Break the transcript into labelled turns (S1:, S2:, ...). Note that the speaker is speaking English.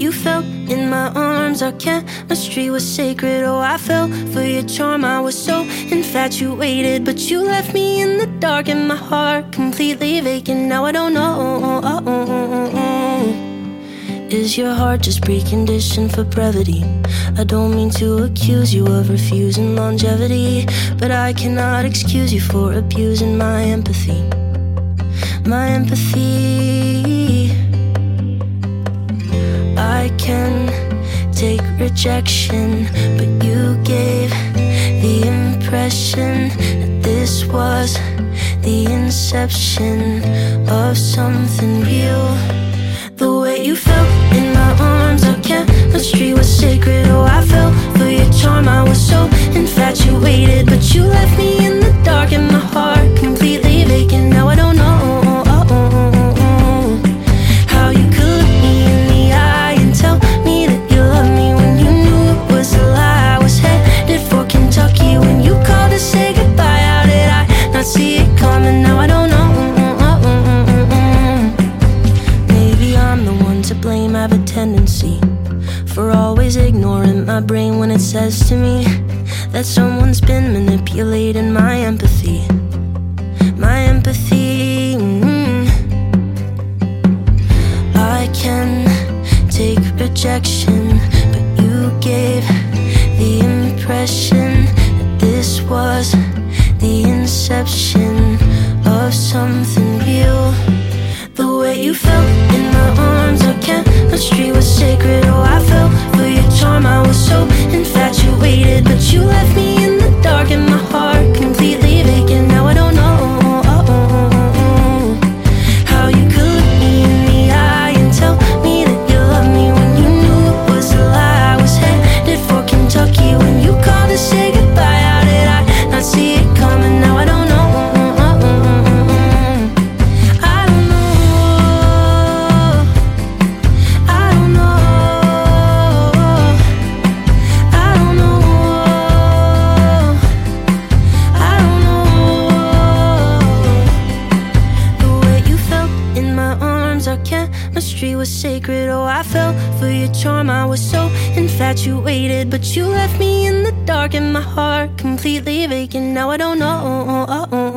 S1: you felt in my arms, our chemistry was sacred. Oh, I fell for your charm, I was so infatuated. But you left me in the dark and my heart completely vacant. Now I don't know, is your heart just preconditioned for brevity? I don't mean to accuse you of refusing longevity, but I cannot excuse you for abusing my empathy. My empathy. I can take rejection, but you gave the impression that this was the inception of something real. The way you felt in my arms, our chemistry was sacred. Oh, I fell for your charm, I was so infatuated. But you left me in the dark and my heart completely vacant. Now I don't know how you could look me in the eye and tell me that you love me when you knew it was a lie. I was headed for Kentucky when you called to say goodbye. How did I not see it coming? Now I don't know. I'm the one to blame. I have a tendency for always ignoring my brain when it says to me that someone's been manipulating my empathy. My empathy. I can take rejection, but you gave the impression that this was the inception of something real. The way you felt in my arms, our chemistry was sacred. Oh, I fell for your charm, I was so infatuated. But you left me in the dark and my heart completely vacant. Now I don't know how you could look me in the eye and tell me that you love me when you knew it was a lie. I was headed for Kentucky when you called to say goodbye. How did I not see it coming? Now I don't know. Chemistry was sacred. Oh, I fell for your charm, I was so infatuated. But you left me in the dark and my heart completely vacant. Now I don't know